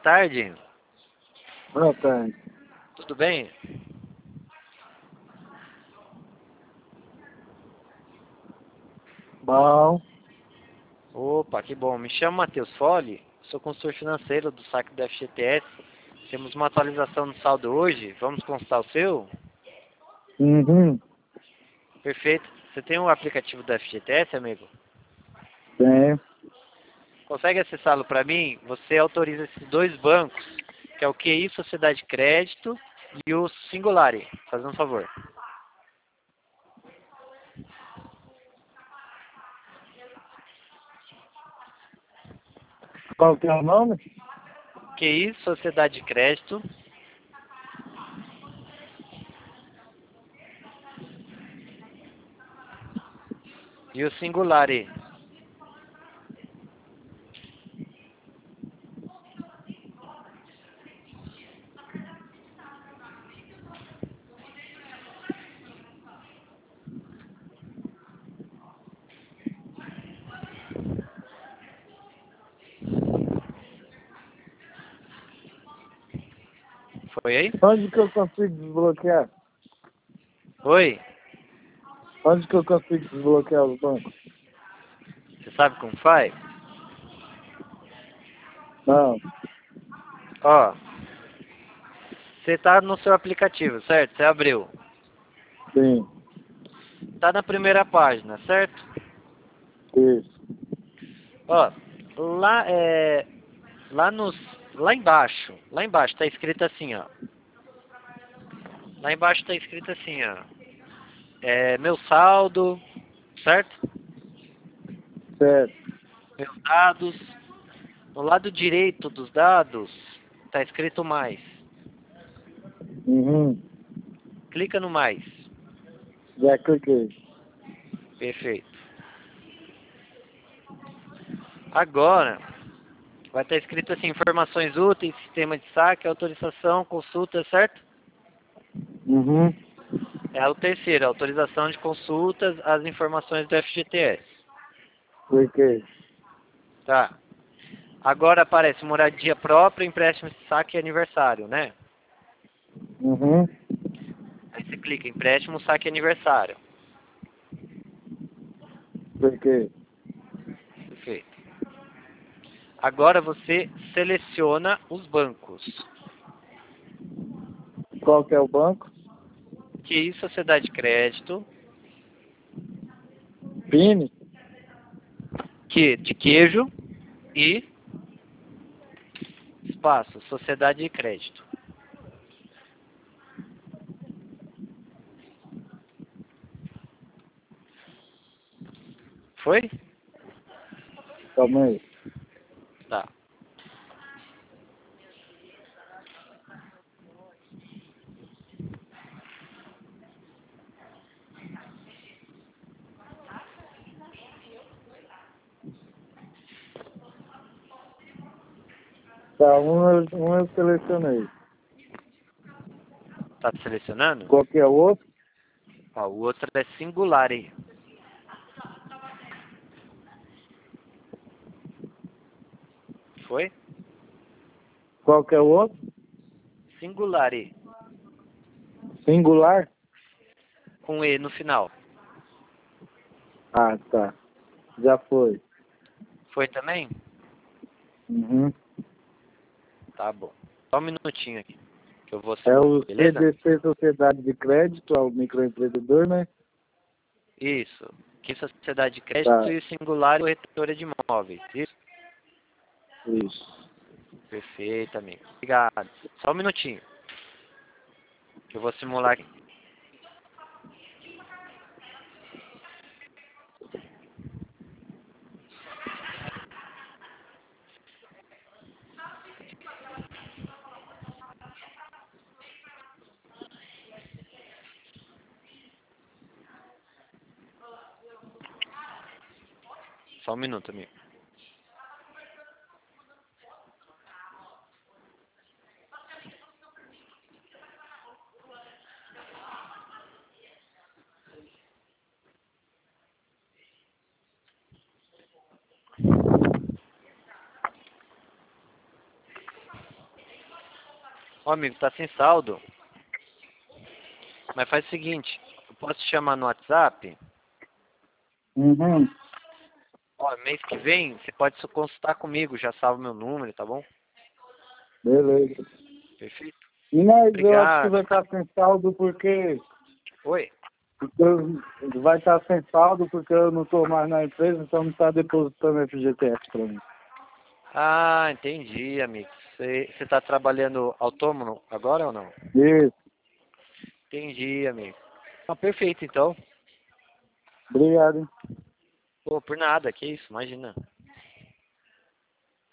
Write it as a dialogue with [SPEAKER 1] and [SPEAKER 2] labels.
[SPEAKER 1] tarde.
[SPEAKER 2] Boa tarde.
[SPEAKER 1] Tudo bem?
[SPEAKER 2] Bom.
[SPEAKER 1] Opa, que bom. Me chamo Matheus Fole, sou consultor financeiro do saque do FGTS. Temos uma atualização no saldo hoje. Vamos constar o seu?
[SPEAKER 2] Uhum.
[SPEAKER 1] Perfeito. Você tem o aplicativo do FGTS, amigo?
[SPEAKER 2] Tenho.
[SPEAKER 1] Consegue acessá-lo para mim? Você autoriza esses dois bancos, que é o QI Sociedade de Crédito e o Singulari. Faz um favor.
[SPEAKER 2] Qual que é o nome?
[SPEAKER 1] QI Sociedade de Crédito e o Singulari. Foi aí?
[SPEAKER 2] Onde que eu consigo desbloquear?
[SPEAKER 1] Oi?
[SPEAKER 2] Onde que eu consigo desbloquear os bancos?
[SPEAKER 1] Você sabe como faz?
[SPEAKER 2] Não.
[SPEAKER 1] Ó, você tá no seu aplicativo, certo? Você abriu.
[SPEAKER 2] Sim.
[SPEAKER 1] Tá na primeira página, certo?
[SPEAKER 2] Isso.
[SPEAKER 1] Ó, lá lá embaixo tá escrito assim, ó. Lá embaixo tá escrito assim, ó. Meu saldo, certo?
[SPEAKER 2] Certo.
[SPEAKER 1] Meus dados. No lado direito dos dados tá escrito mais.
[SPEAKER 2] Uhum.
[SPEAKER 1] Clica no mais.
[SPEAKER 2] Já cliquei.
[SPEAKER 1] Perfeito. Agora vai estar escrito assim, informações úteis, sistema de saque, autorização, consulta, certo?
[SPEAKER 2] Uhum.
[SPEAKER 1] É o terceiro, autorização de consultas às informações do FGTS.
[SPEAKER 2] Cliquei.
[SPEAKER 1] Tá. Agora aparece moradia própria, empréstimo de saque e aniversário, né?
[SPEAKER 2] Uhum.
[SPEAKER 1] Aí você clica empréstimo, saque e aniversário.
[SPEAKER 2] Cliquei.
[SPEAKER 1] Perfeito. Agora você seleciona os bancos.
[SPEAKER 2] Qual que é o banco?
[SPEAKER 1] QI Sociedade de Crédito,
[SPEAKER 2] Pini?
[SPEAKER 1] Q de queijo e espaço, Sociedade de Crédito. Foi?
[SPEAKER 2] Calma aí.
[SPEAKER 1] Tá.
[SPEAKER 2] Tá, um eu selecionei.
[SPEAKER 1] Tá selecionando?
[SPEAKER 2] Qual que é o outro?
[SPEAKER 1] Ó, o outro é Singulari. Foi?
[SPEAKER 2] Qual que é o outro?
[SPEAKER 1] Singulari.
[SPEAKER 2] Singular?
[SPEAKER 1] Com E no final.
[SPEAKER 2] Ah, tá. Já foi.
[SPEAKER 1] Foi também?
[SPEAKER 2] Uhum.
[SPEAKER 1] Tá bom. Só um minutinho aqui, que eu vou
[SPEAKER 2] É
[SPEAKER 1] simular,
[SPEAKER 2] o
[SPEAKER 1] beleza?
[SPEAKER 2] CDC Sociedade de Crédito, é o microempreendedor, né?
[SPEAKER 1] Isso. Que Sociedade de Crédito
[SPEAKER 2] Tá.
[SPEAKER 1] e Singular Corretora de Imóveis. Isso?
[SPEAKER 2] Isso.
[SPEAKER 1] Perfeito, amigo. Obrigado. Só um minutinho, que eu vou simular aqui. Só um minuto, amigo. Ó, amigo, tá sem saldo. Mas faz o seguinte, eu posso te chamar no WhatsApp?
[SPEAKER 2] Uhum.
[SPEAKER 1] Ó, mês que vem, você pode se consultar comigo, já salva meu número, tá bom?
[SPEAKER 2] Beleza.
[SPEAKER 1] Perfeito?
[SPEAKER 2] Mas eu acho que
[SPEAKER 1] Obrigado.
[SPEAKER 2] vai estar sem saldo
[SPEAKER 1] Oi?
[SPEAKER 2] vai estar sem saldo porque eu não estou mais na empresa, então não está depositando FGTS para mim.
[SPEAKER 1] Ah, entendi, amigo. Você tá trabalhando autônomo agora ou não?
[SPEAKER 2] Isso.
[SPEAKER 1] Entendi, amigo. Ah, perfeito, então.
[SPEAKER 2] Obrigado, hein?
[SPEAKER 1] Pô, por nada, que isso, imagina.